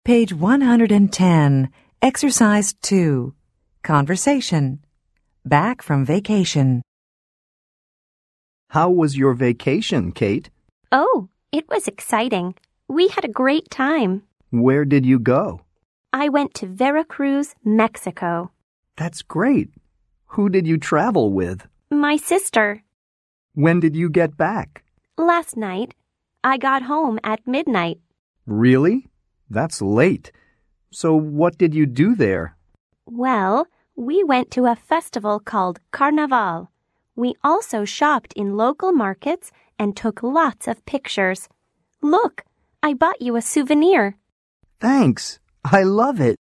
Page 110, Exercise 2, Conversation. Back from vacation. How was your vacation, Kate? Oh, it was exciting. We had a great time. Where did you go? I went to Veracruz, Mexico. That's great. Who did you travel with? My sister. When did you get back? Last night. I got home at midnight. Really? That's late. So what did you do there? Well, we went to a festival called Carnaval. We also shopped in local markets and took lots of pictures. Look, I bought you a souvenir. Thanks. I love it.